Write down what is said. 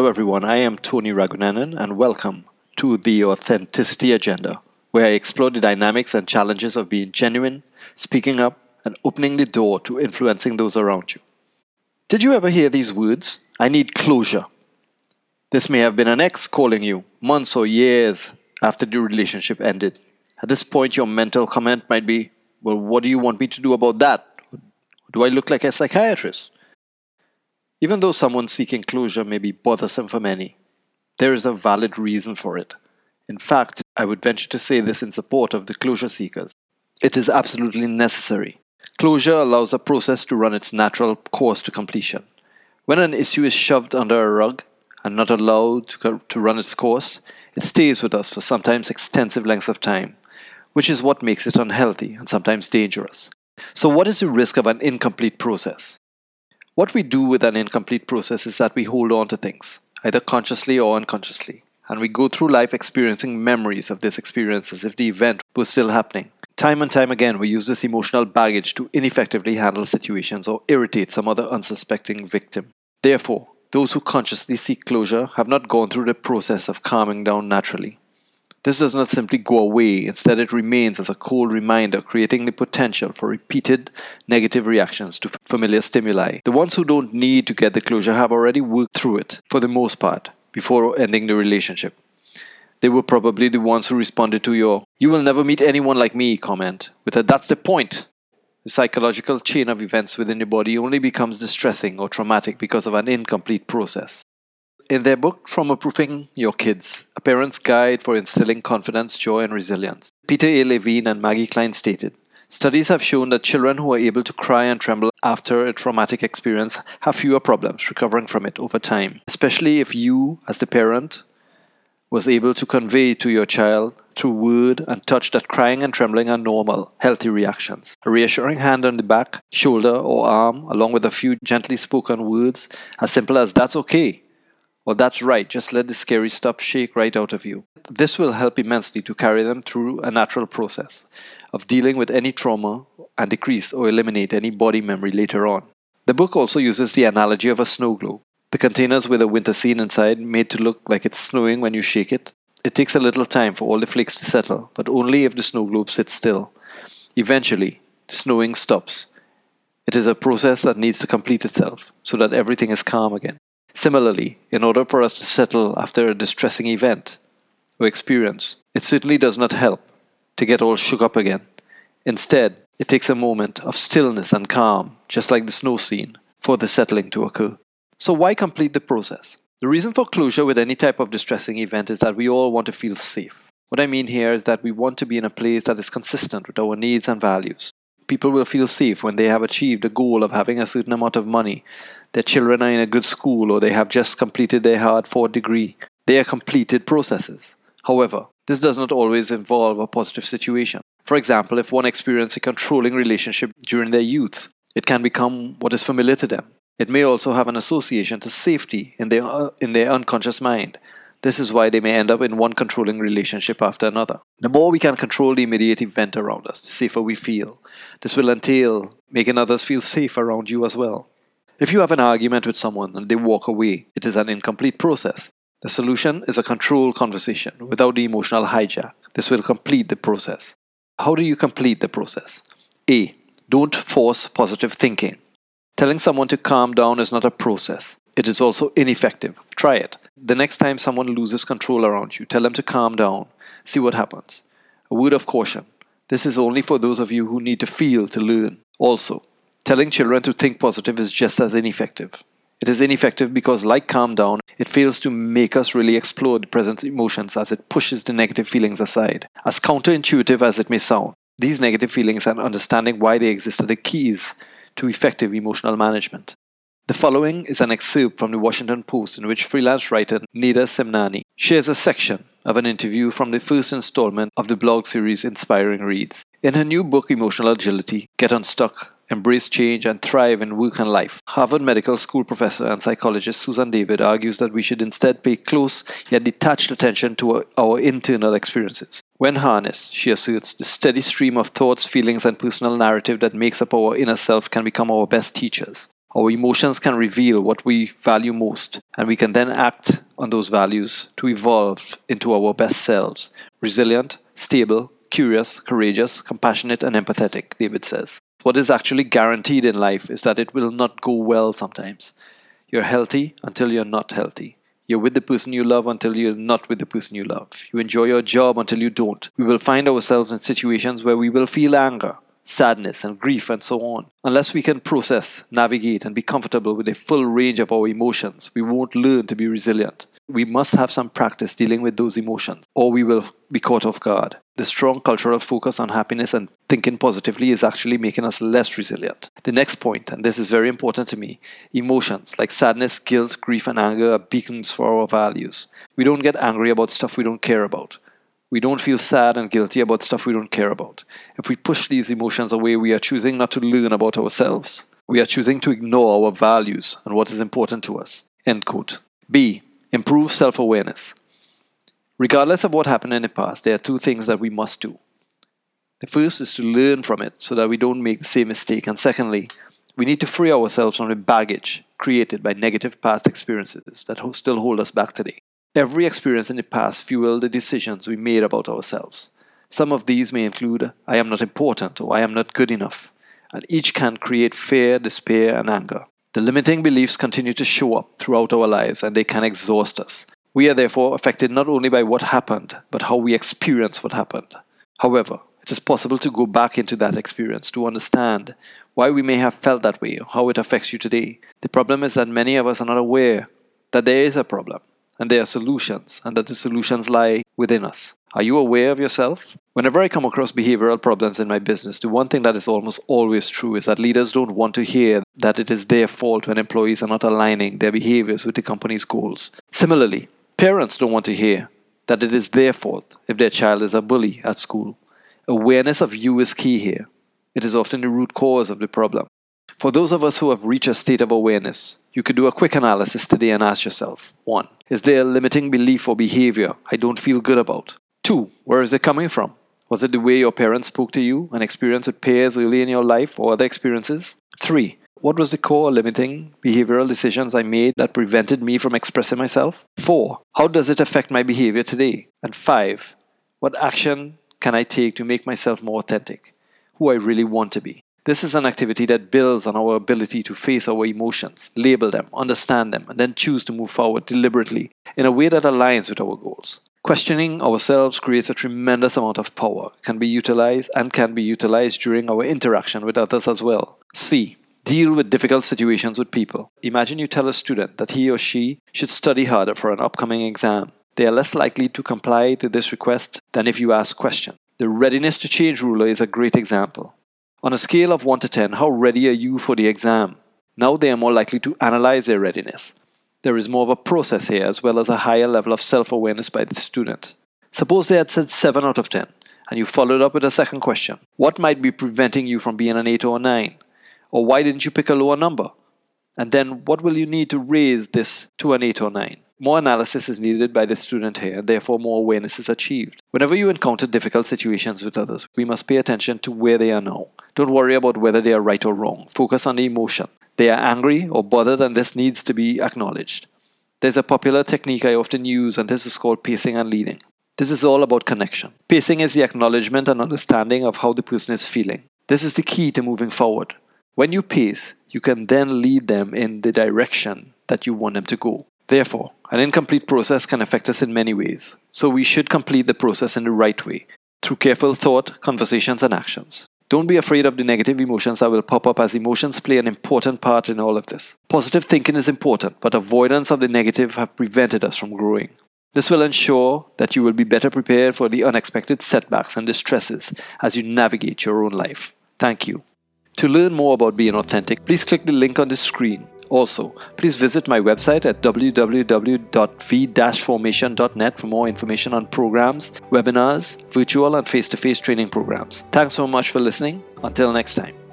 everyone. I am Tony Ragunanan, and welcome to the Authenticity Agenda, where I explore the dynamics and challenges of being genuine, speaking up, and opening the door to influencing those around you. Did you ever hear these words? I need closure. This may have been an ex calling you months or years after the relationship ended. At this point, your mental comment might be, well, what do you want me to do about that? Do I look like a psychiatrist? Even though someone seeking closure may be bothersome for many, there is a valid reason for it. In fact, I would venture to say this in support of the closure seekers. It is absolutely necessary. Closure allows a process to run its natural course to completion. When an issue is shoved under a rug and not allowed to run its course, it stays with us for sometimes extensive lengths of time, which is what makes it unhealthy and sometimes dangerous. So what is the risk of an incomplete process? What we do with an incomplete process is that we hold on to things, either consciously or unconsciously, and we go through life experiencing memories of this experience as if the event was still happening. Time and time again, we use this emotional baggage to ineffectively handle situations or irritate some other unsuspecting victim. Therefore, those who consciously seek closure have not gone through the process of calming down naturally. This does not simply go away, instead it remains as a cold reminder, creating the potential for repeated negative reactions to familiar stimuli. The ones who don't need to get the closure have already worked through it, for the most part, before ending the relationship. They were probably the ones who responded to your "you will never meet anyone like me" comment with a "that's the point." The psychological chain of events within the body only becomes distressing or traumatic because of an incomplete process. In their book, Trauma-Proofing Your Kids, A Parent's Guide for Instilling Confidence, Joy, and Resilience, Peter A. Levine and Maggie Klein stated, studies have shown that children who are able to cry and tremble after a traumatic experience have fewer problems recovering from it over time, especially if you, as the parent, was able to convey to your child through word and touch that crying and trembling are normal, healthy reactions. A reassuring hand on the back, shoulder, or arm, along with a few gently spoken words, as simple as "that's okay," or "that's right, just let the scary stuff shake right out of you." This will help immensely to carry them through a natural process of dealing with any trauma and decrease or eliminate any body memory later on. The book also uses the analogy of a snow globe. The containers with a winter scene inside, made to look like it's snowing when you shake it. It takes a little time for all the flakes to settle, but only if the snow globe sits still. Eventually, the snowing stops. It is a process that needs to complete itself so that everything is calm again. Similarly, in order for us to settle after a distressing event or experience, it certainly does not help to get all shook up again. Instead, it takes a moment of stillness and calm, just like the snow scene, for the settling to occur. So why complete the process? The reason for closure with any type of distressing event is that we all want to feel safe. What I mean here is that we want to be in a place that is consistent with our needs and values. People will feel safe when they have achieved a goal of having a certain amount of money, their children are in a good school, or they have just completed their hard-fought degree. They are completed processes. However, this does not always involve a positive situation. For example, if one experienced a controlling relationship during their youth, it can become what is familiar to them. It may also have an association to safety in their unconscious mind. This is why they may end up in one controlling relationship after another. The more we can control the immediate event around us, the safer we feel. This will entail making others feel safe around you as well. If you have an argument with someone and they walk away, it is an incomplete process. The solution is a controlled conversation without the emotional hijack. This will complete the process. How do you complete the process? A. Don't force positive thinking. Telling someone to calm down is not a process. It is also ineffective. Try it. The next time someone loses control around you, tell them to calm down. See what happens. A word of caution. This is only for those of you who need to feel to learn. Also, telling children to think positive is just as ineffective. It is ineffective because, like calm down, it fails to make us really explore the present emotions as it pushes the negative feelings aside. As counterintuitive as it may sound, these negative feelings and understanding why they exist are the keys to effective emotional management. The following is an excerpt from the Washington Post in which freelance writer Nida Semnani shares a section of an interview from the first installment of the blog series Inspiring Reads. In her new book, Emotional Agility, Get Unstuck, Embrace Change, and Thrive in Work and Life, Harvard Medical School professor and psychologist Susan David argues that we should instead pay close yet detached attention to our internal experiences. When harnessed, she asserts, the steady stream of thoughts, feelings, and personal narrative that makes up our inner self can become our best teachers. Our emotions can reveal what we value most, and we can then act on those values to evolve into our best selves. Resilient, stable, curious, courageous, compassionate, and empathetic, David says. What is actually guaranteed in life is that it will not go well sometimes. You're healthy until you're not healthy. You're with the person you love until you're not with the person you love. You enjoy your job until you don't. We will find ourselves in situations where we will feel anger, sadness, and grief, and so on. Unless we can process, navigate, and be comfortable with a full range of our emotions, we won't learn to be resilient. We must have some practice dealing with those emotions, or we will be caught off guard. The strong cultural focus on happiness and thinking positively is actually making us less resilient. The next point, and this is very important to me, emotions like sadness, guilt, grief, and anger are beacons for our values. We don't get angry about stuff we don't care about. We don't feel sad and guilty about stuff we don't care about. If we push these emotions away, we are choosing not to learn about ourselves. We are choosing to ignore our values and what is important to us. End quote. B. Improve self-awareness. Regardless of what happened in the past, there are two things that we must do. The first is to learn from it so that we don't make the same mistake. And secondly, we need to free ourselves from the baggage created by negative past experiences that still hold us back today. Every experience in the past fueled the decisions we made about ourselves. Some of these may include, I am not important or I am not good enough. And each can create fear, despair, and anger. The limiting beliefs continue to show up throughout our lives and they can exhaust us. We are therefore affected not only by what happened, but how we experience what happened. However, it is possible to go back into that experience to understand why we may have felt that way or how it affects you today. The problem is that many of us are not aware that there is a problem and there are solutions and that the solutions lie within us. Are you aware of yourself? Whenever I come across behavioral problems in my business, the one thing that is almost always true is that leaders don't want to hear that it is their fault when employees are not aligning their behaviors with the company's goals. Similarly, parents don't want to hear that it is their fault if their child is a bully at school. Awareness of you is key here. It is often the root cause of the problem. For those of us who have reached a state of awareness, you could do a quick analysis today and ask yourself, 1. Is there a limiting belief or behavior I don't feel good about? 2. Where is it coming from? Was it the way your parents spoke to you, an experience with peers early in your life, or other experiences? 3. What was the core limiting behavioral decisions I made that prevented me from expressing myself? 4. How does it affect my behavior today? And 5. What action can I take to make myself more authentic, who I really want to be? This is an activity that builds on our ability to face our emotions, label them, understand them, and then choose to move forward deliberately in a way that aligns with our goals. Questioning ourselves creates a tremendous amount of power, can be utilized during our interaction with others as well. C. Deal with difficult situations with people. Imagine you tell a student that he or she should study harder for an upcoming exam. They are less likely to comply to this request than if you ask questions. The readiness to change ruler is a great example. On a scale of 1 to 10, how ready are you for the exam? Now they are more likely to analyze their readiness. There is more of a process here as well as a higher level of self-awareness by the student. Suppose they had said 7 out of 10 and you followed up with a second question. What might be preventing you from being an 8 or a 9? Or why didn't you pick a lower number? And then what will you need to raise this to an 8 or 9? More analysis is needed by the student here, and therefore more awareness is achieved. Whenever you encounter difficult situations with others, we must pay attention to where they are now. Don't worry about whether they are right or wrong. Focus on the emotion. They are angry or bothered, and this needs to be acknowledged. There's a popular technique I often use, and this is called pacing and leading. This is all about connection. Pacing is the acknowledgement and understanding of how the person is feeling. This is the key to moving forward. When you pace, you can then lead them in the direction that you want them to go. Therefore, an incomplete process can affect us in many ways. So we should complete the process in the right way, through careful thought, conversations, and actions. Don't be afraid of the negative emotions that will pop up, as emotions play an important part in all of this. Positive thinking is important, but avoidance of the negative have prevented us from growing. This will ensure that you will be better prepared for the unexpected setbacks and distresses as you navigate your own life. Thank you. To learn more about being authentic, please click the link on the screen. Also, please visit my website at www.v-formation.net for more information on programs, webinars, virtual and face-to-face training programs. Thanks so much for listening. Until next time.